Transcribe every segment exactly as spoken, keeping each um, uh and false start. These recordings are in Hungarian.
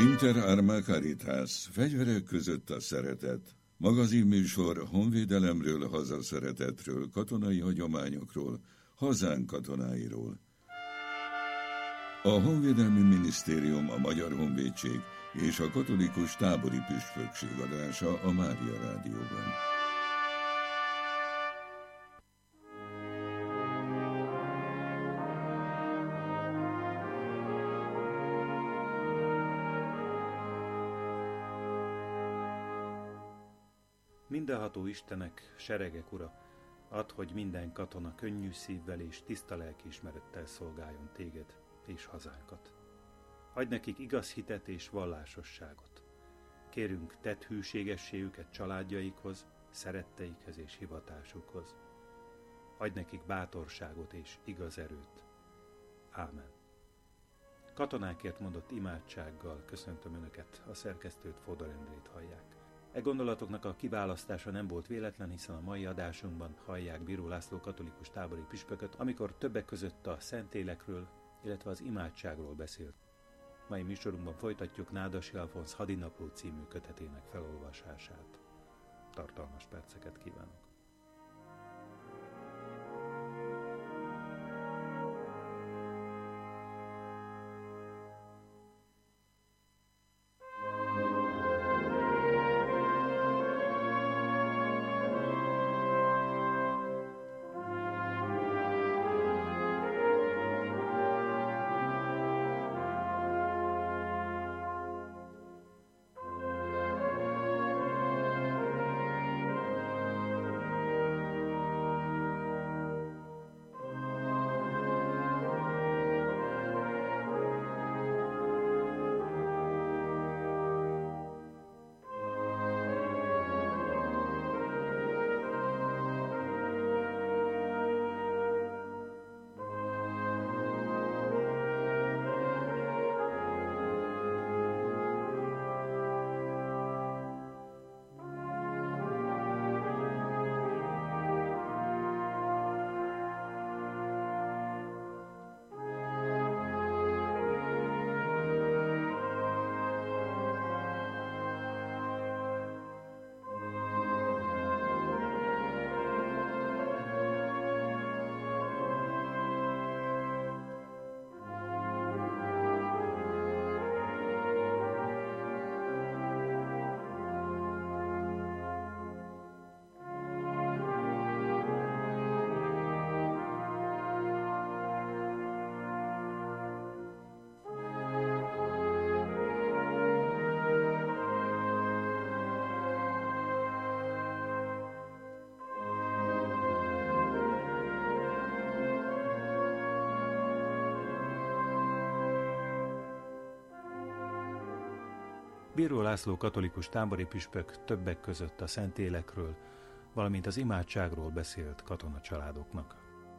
Inter Arma Caritas, fegyverek között a szeretet. Magazinműsor honvédelemről, hazaszeretetről, katonai hagyományokról, hazánk katonáiról. A Honvédelmi Minisztérium, a Magyar Honvédség és a Katolikus Tábori Püspökség adása a Mária Rádióban. Mindenható Istenek, seregek ura, add, hogy minden katona könnyű szívvel és tiszta lelkiismerettel szolgáljon téged és hazánkat. Adj nekik igaz hitet és vallásosságot. Kérünk, tedd hűségességüket családjaikhoz, szeretteikhez és hivatásukhoz. Adj nekik bátorságot és igaz erőt. Ámen. Katonákért mondott imádsággal köszöntöm Önöket, a szerkesztőt, Fodor Endrét hallják. E gondolatoknak a kiválasztása nem volt véletlen, hiszen a mai adásunkban hallják Bíró László katolikus tábori püspököt, amikor többek között a Szentélekről, illetve az imádságról beszélt. Mai műsorunkban folytatjuk Nádasi Alfonz Hadinapló című kötetének felolvasását. Tartalmas perceket kívánok! Bíró László katolikus tábori püspök többek között a Szentélekről, valamint az imádságról beszélt katonacsaládoknak.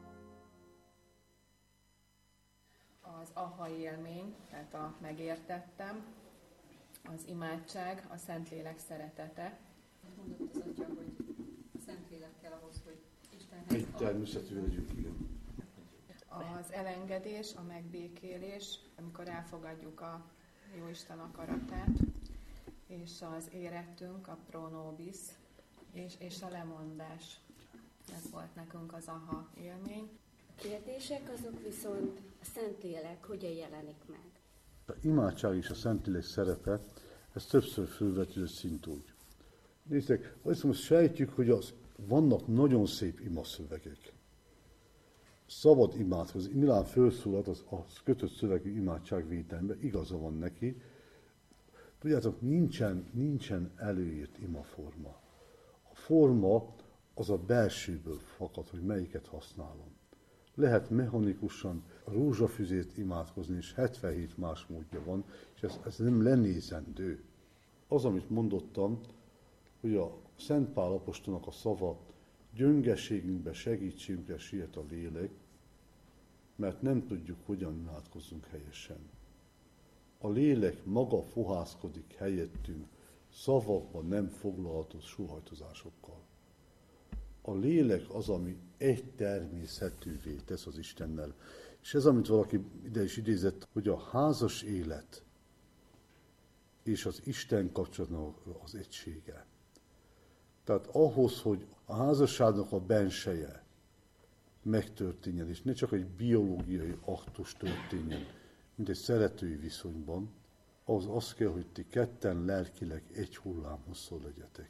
Az aha élmény, tehát a megértettem, az imádság, a Szentlélek szeretete. Mondott az Atya, hogy a Szentlélek kell ahhoz, hogy Istenhez... Egy természetű legyünk, igen. Az elengedés, a megbékélés, amikor elfogadjuk a Jóisten akaratát, és az érettünk, a pro nobis, és, és a lemondás. Ez volt nekünk az aha élmény. A kérdések azok viszont a Szentlélek hogyan jelenik meg? A imádság és a Szentlélek szerepe, ez többször fölvetődött szint úgy. Nézzék, azt most sejtjük, hogy az, vannak nagyon szép imaszövegek. Szabad imádkozni. Milán felszólalt az, az kötött szövegű imádságvételemben, igaza van neki. Tudjátok, nincsen, nincsen előírt imaforma. A forma az a belsőből fakad, hogy melyiket használom. Lehet mechanikusan rózsafüzét imádkozni, és hetvenhét más módja van, és ez, ez nem lenézendő. Az, amit mondottam, hogy a Szent Pál apostolnak a szava, gyöngeségünkbe, segítségünkre siet a lélek, mert nem tudjuk, hogyan imádkozzunk helyesen. A lélek maga fohászkodik helyettünk, szavakban nem foglalható sóhajtozásokkal. A lélek az, ami egy természetűvé tesz az Istennel. És ez, amit valaki ide is idézett, hogy a házas élet és az Isten kapcsolatnak az egysége. Tehát ahhoz, hogy a házasságnak a benseje megtörténjen, és ne csak egy biológiai aktus történjen, mint egy szeretői viszonyban, az az kell, hogy ti ketten lelkileg egy hullámhosszú legyetek.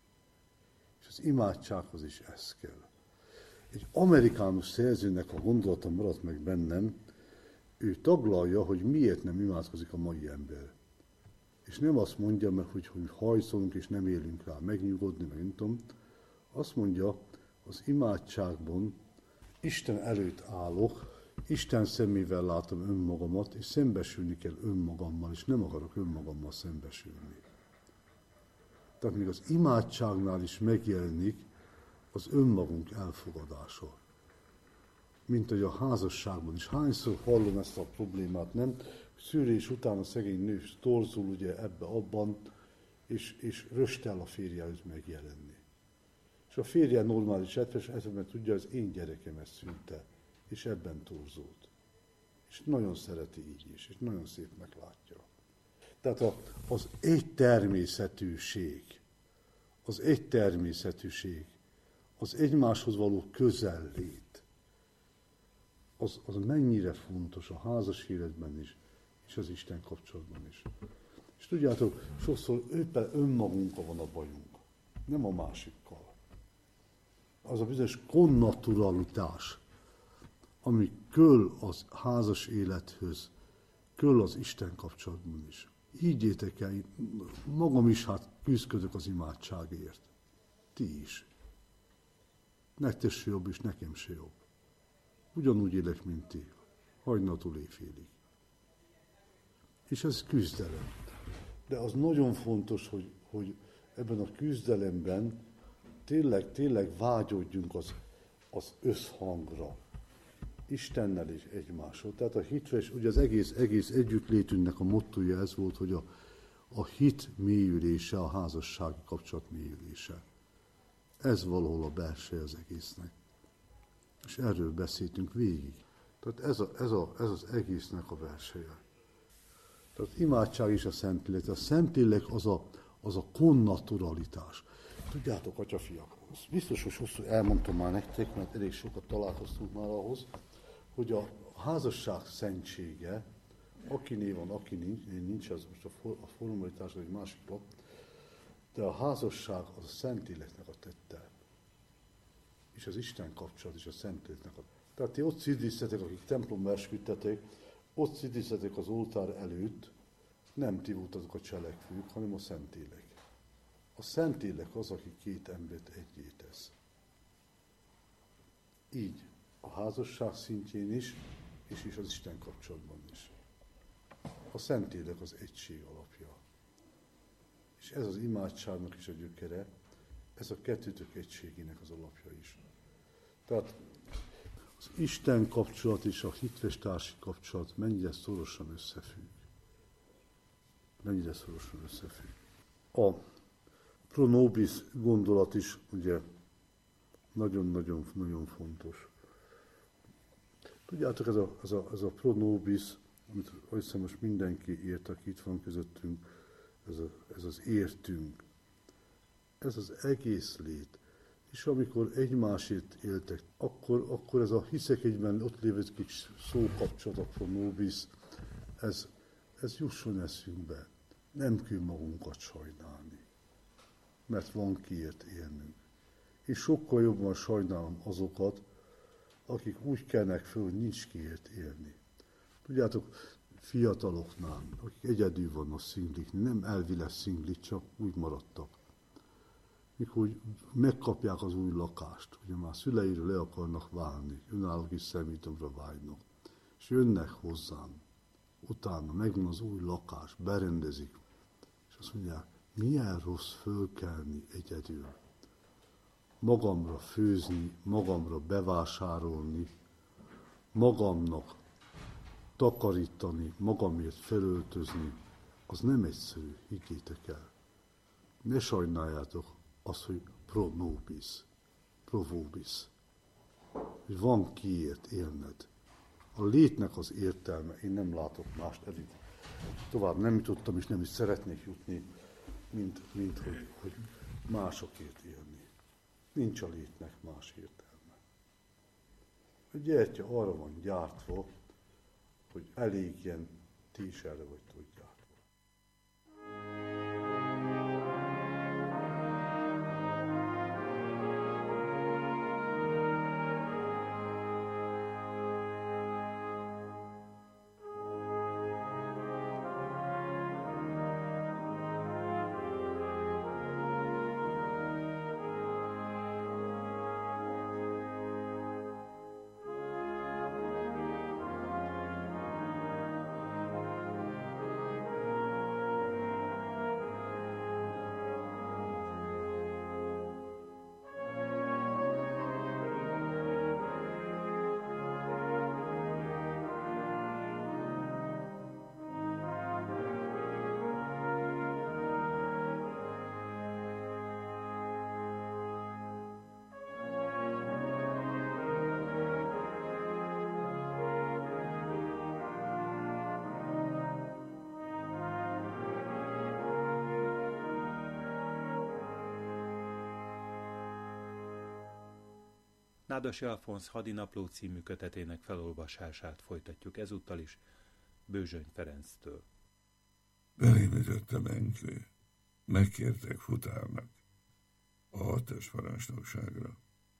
És az imádsághoz is ez kell. Egy amerikánus szerzőnek a gondolata maradt meg bennem, ő taglalja, hogy miért nem imádkozik a mai ember. És nem azt mondja meg, hogy, hogy hajszolunk és nem élünk rá megnyugodni, meg nem tudom. Azt mondja, az imádságban Isten előtt állok, Isten szemével látom önmagamat, és szembesülni kell önmagammal, és nem akarok önmagammal szembesülni. Tehát még az imádságnál is megjelenik az önmagunk elfogadása. Mint hogy a házasságban is. Hányszor hallom ezt a problémát, nem? Szűrés után a szegény nő torzul ugye ebbe-abban, és, és röstel a férjehez megjelenni. És a férje normális esetben tudja, az én gyerekem ezt szülte, és ebben torzult. És nagyon szereti így is, és nagyon szépnek látja. Tehát a, az egy természetűség, az egy természetűség, az egymáshoz való közellét, az, az mennyire fontos a házas életben is, és az Isten kapcsolatban is. És tudjátok, sokszor éppen önmagunkkal van a bajunk, nem a másikkal. Az a bizonyos konnaturalitás, ami köl az házas élethöz, köl az Isten kapcsolatban is. Higgyétek el, magam is hát küzdködök az imádságért. Ti is. Nektek se jobb, és nekem se jobb. Ugyanúgy élek, mint ti. Hajnaltól éjfélig. És ez küzdelem. De az nagyon fontos, hogy, hogy ebben a küzdelemben tényleg, tényleg vágyódjunk az, az összhangra. Istennel és egymással. Tehát a hitre, és ugye az egész, egész együttlétünknek a mottoja ez volt, hogy a, a hit mélyülése, a házassági kapcsolat mélyülése. Ez valahol a belseje az egésznek. És erről beszéltünk végig. Tehát ez, a, ez, a, ez az egésznek a belseje. Tehát imádság is a Szentlélek. A Szentlélek az a, az a konnaturalitás. Tudjátok, atyafiak, biztos, hogy hosszú elmondtam már nektek, mert elég sokat találkoztunk már ahhoz, hogy a házasság szentsége, akiné van, aki nincs, nincs az most a, for, a formalitás, egy másik lap, de a házasság az a Szentléleknek a tette. És az Isten kapcsolat is a Szentléleknek a tette. Tehát ti ott szidísztetek, akik templomba esküdtetek, ott szidísztetek az oltár előtt, nem ti voltatok a cselekvők, hanem a Szentlélek. A Szentlélek az, aki két embert egyé tesz. Így a házasság szintjén is, és is az Isten kapcsolatban is. A Szentlélek az egység alapja. És ez az imádságnak is a gyökere, ez a kettőtök egységének az alapja is. Tehát az Isten kapcsolat és a hitvestársi kapcsolat mennyire szorosan összefügg. Mennyire szorosan összefügg. A pro nobis gondolat is ugye nagyon-nagyon-nagyon fontos. Tudjátok, ez a, ez a, ez a pro nobis, amit azt hiszem most mindenki ért, aki itt van közöttünk, ez, a, ez az értünk. Ez az egész lét. És amikor egymásért éltek, akkor, akkor ez a hiszek egyben ott lévő kis szókapcsolat, a pro nobis, ez, ez jusson eszünkbe. Nem kell magunkat sajnálni, mert van kiért élnünk. És sokkal jobban sajnálom azokat, akik úgy kelnek föl, hogy nincs kiért élni. Tudjátok, fiataloknál, akik egyedül vannak szinglik, nem elvileg szinglik, csak úgy maradtak. Mikor megkapják az új lakást, ugye már szüleiről le akarnak válni, önálló kis személytomra vágynak, és jönnek hozzám, utána megvan az új lakás, berendezik, és azt mondják, milyen rossz fölkelni egyedül, magamra főzni, magamra bevásárolni, magamnak takarítani, magamért felöltözni, az nem egyszerű, higgyétek el. Ne sajnáljátok azt, hogy pro nobis, pro vobis, hogy van kiért élned. A létnek az értelme, én nem látok mást, Edith, tovább nem jutottam, és nem is szeretnék jutni, mint, mint hogy, hogy másokért élni. Nincs a létnek más értelme. A gyertya arra van gyártva, hogy elégjen, ti is erre vagytok gyártva. Nádasi Alfonz Hadinapló című kötetének felolvasását folytatjuk ezúttal is Bőzsöny Ferenctől. Belém ütött a menykő. Megkértek futárnak a hatos parancsnokságra.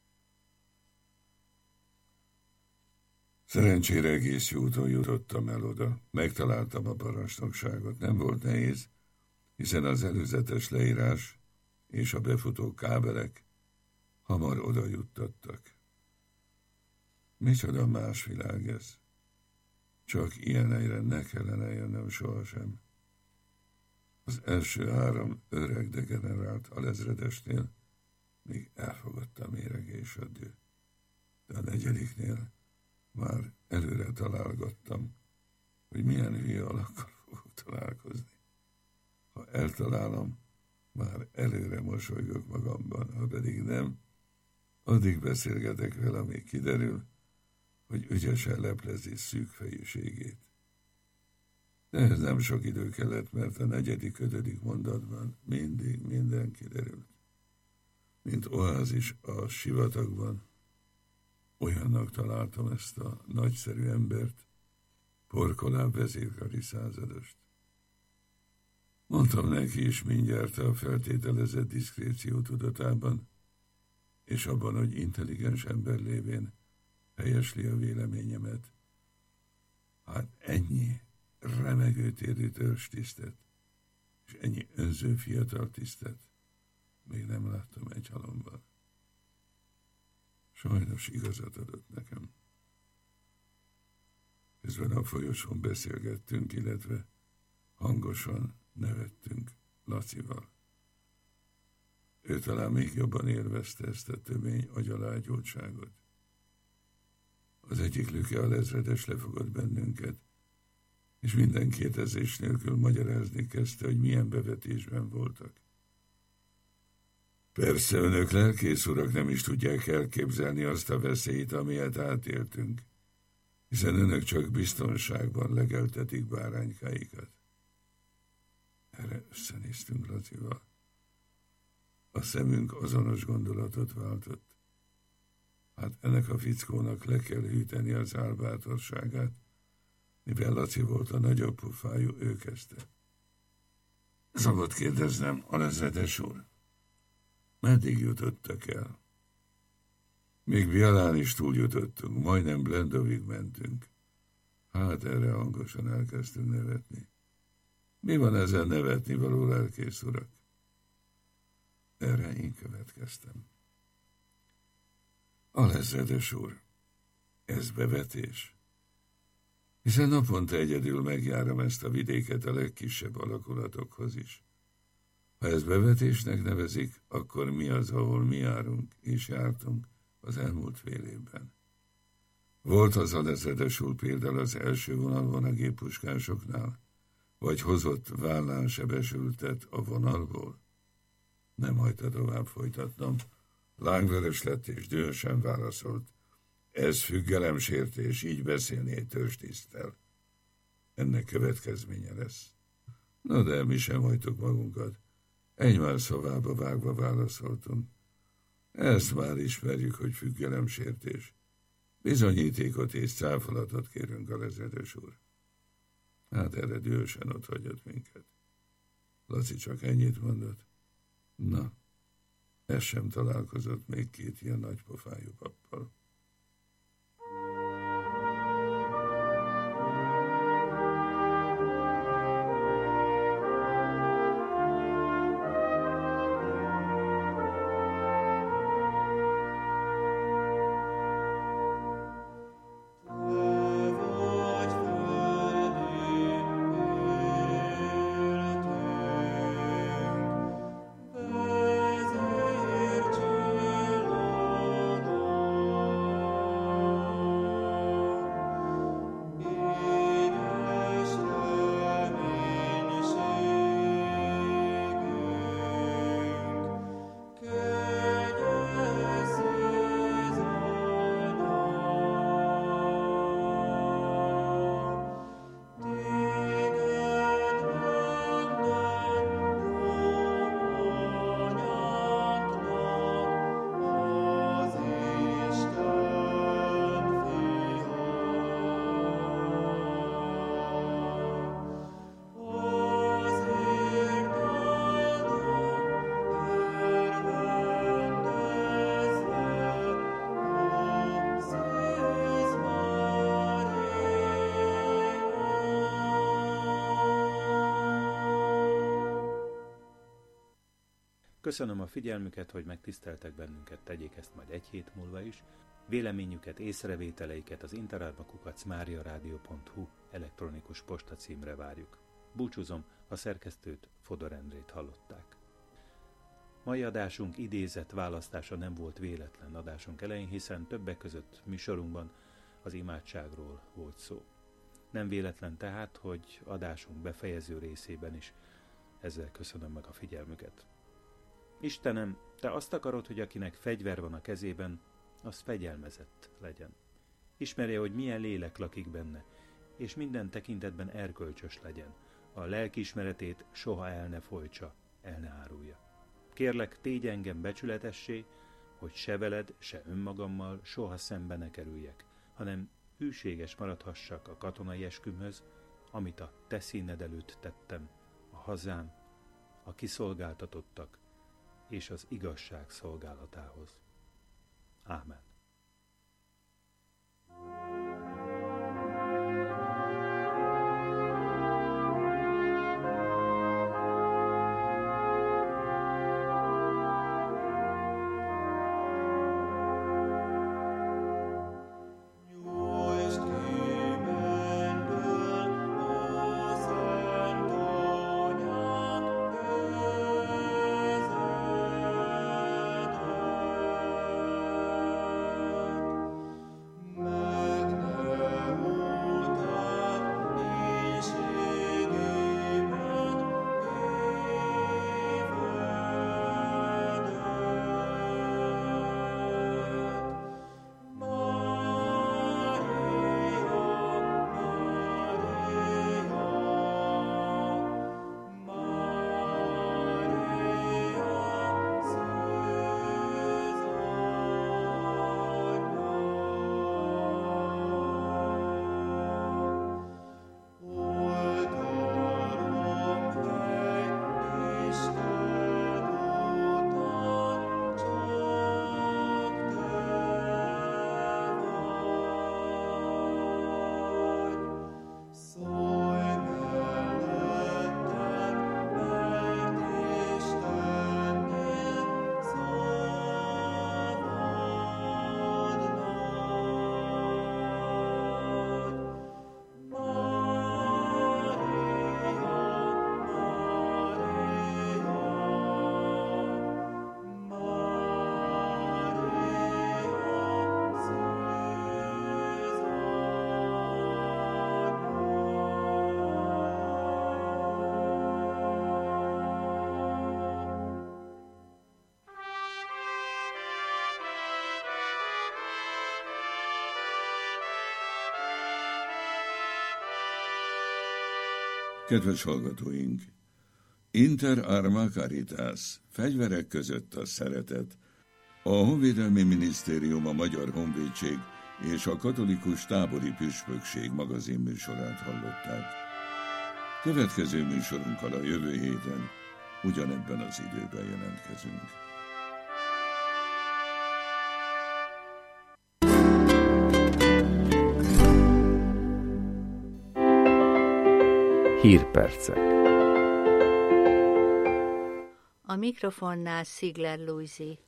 Szerencsére egész jó úton jutottam el oda. Megtaláltam a parancsnokságot. Nem volt nehéz, hiszen az előzetes leírás és a befutó kábelek hamar oda juttattak. Micsoda más világ ez. Csak ilyen helyre ne kellene jönnöm sohasem. Az első három öreg degenerált alezredesnél még elfogadta a méregés a dű. De a negyediknél már előre találgattam, hogy milyen hülye alakkal fogok találkozni. Ha eltalálom, már előre mosolygok magamban, ha pedig nem, addig beszélgetek vele, amíg kiderül, hogy ügyesen leplezi szűk fejűségét. De ez nem sok idő kellett, mert a negyedik, ötödik mondatban mindig minden kiderült. Mint oázis a sivatagban, olyannak találtam ezt a nagyszerű embert, Porkoláb vezérkari századost. Mondtam neki is mindjárt a feltételezett diszkréció tudatában, és abban, hogy intelligens ember lévén helyesli a véleményemet. Hát ennyi remegő térű törzstisztet, és ennyi önző fiatal tisztet még nem láttam egy halomban. Sajnos igazat adott nekem. Közben a folyosón beszélgettünk, illetve hangosan nevettünk Lacival. Ő talán még jobban élvezte ezt a tömény agyalágyultságot. Az egyik Lüke alezredes lefogott bennünket, és minden kérdezés nélkül magyarázni kezdte, hogy milyen bevetésben voltak. Persze önök, lelkész urak, nem is tudják elképzelni azt a veszélyt, amilyet átéltünk, hiszen önök csak biztonságban legeltetik báránykáikat. Erre összenéztünk Lacival. A szemünk azonos gondolatot váltott. Hát ennek a fickónak le kell hűteni az álbátorságát, mivel Laci volt a nagyobb pufájú, ő kezdte. Szabad kérdeznem, alezredes úr, meddig jutottak el? Még Bialán is túljutottunk, majdnem Blendovig mentünk. Hát erre hangosan elkezdtünk nevetni. Mi van ezen nevetni való, lelkész urak? Erre én következtem. Alezredes úr, ez bevetés. Hiszen naponta egyedül megjárom ezt a vidéket a legkisebb alakulatokhoz is. Ha ezt bevetésnek nevezik, akkor mi az, ahol mi járunk és jártunk az elmúlt fél évben? Volt az alezredes úr például az első vonalban a géppuskásoknál, vagy hozott vállán sebesültet a vonalból? Nem hagyta tovább folytatnom. Lángvörös lett és dühösen válaszolt. Ez függelemsértés, így beszélni egy törzstiszttel. ennek következménye lesz. Na de mi sem hagytuk magunkat. Egymás szavába vágva válaszoltunk. Ezt már ismerjük, hogy függelemsértés. Bizonyítékot és cáfolatot kérünk a lezredes úr. Hát erre dühösen ott hagyott minket. Laci csak ennyit mondott. Na, ez sem találkozott még két ilyen nagypofájú pappal. Köszönöm a figyelmüket, hogy megtiszteltek bennünket, tegyék ezt majd egy hét múlva is. Véleményüket, észrevételeiket az interárba kukac mariaradio pont hu elektronikus postacímre várjuk. Búcsúzom, a szerkesztőt, Fodor Endrét hallották. Mai adásunk idézett választása nem volt véletlen adásunk elején, hiszen többek között műsorunkban az imádságról volt szó. Nem véletlen tehát, hogy adásunk befejező részében is ezzel köszönöm meg a figyelmüket. Istenem, te azt akarod, hogy akinek fegyver van a kezében, az fegyelmezett legyen. Ismerje, hogy milyen lélek lakik benne, és minden tekintetben erkölcsös legyen. A lelkiismeretét soha el ne folytsa, el ne árulja. Kérlek, tégy engem becsületessé, hogy se veled, se önmagammal soha szembe ne kerüljek, hanem hűséges maradhassak a katonai eskümhöz, amit a te színed előtt tettem, a hazám, a kiszolgáltatottak és az igazság szolgálatához. Ámen. Kedves hallgatóink! Inter arma caritas, fegyverek között a szeretet. A Honvédelmi Minisztérium, a Magyar Honvédség és a Katolikus Tábori Püspökség magazin műsorát hallották. Következő műsorunkkal a jövő héten ugyanebben az időben jelentkezünk. Hírpercek. A mikrofonnál Szigler Lujzi.